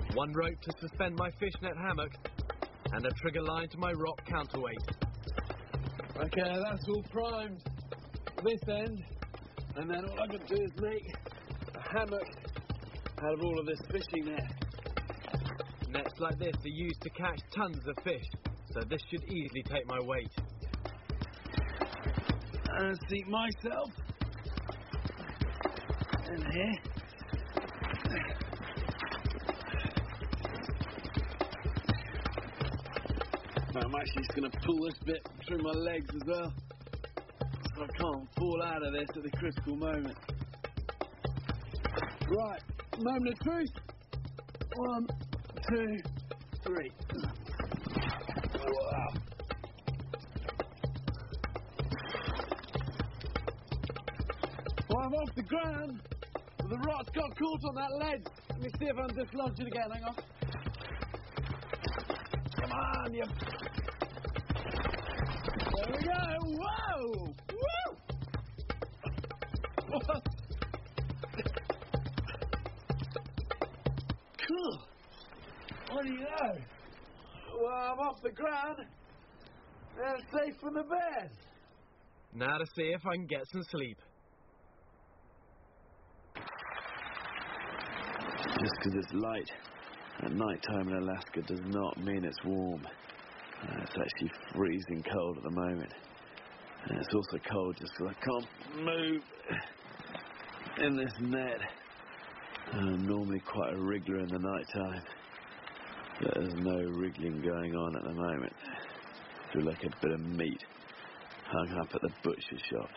one rope to suspend my fishnet hammock, and a trigger line to my rock counterweight. Okay, that's all primed this end, and then all I can do is make a hammock out of all of this fishing net. Nets like this are used to catch tons of fish, so this should easily take my weight. And seat myself in here. Now I'm actually just going to pull this bit through my legs as well, so I can't fall out of this at the critical moment. Right, moment of truth. 1, 2, 3. Wow. Well, I'm off the ground, but the rod's got caught on that ledge. Let me see if I can dislodge it again. Hang on. Come on, you. There we go. Whoa! Woo! What? Cool. What do you know? Well, I'm off the ground and safe from the bed. Now to see if I can get some sleep. Just because it's light at night time in Alaska does not mean it's warm. It's actually freezing cold at the moment. And it's also cold just because I can't move in this net. I'm normally quite a wriggler in the night time, but there's no wriggling going on at the moment. I feel like a bit of meat hung up at the butcher shop.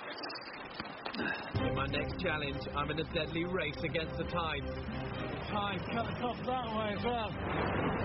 In my next challenge, I'm in a deadly race against the tide. The tide cuts off that way as well.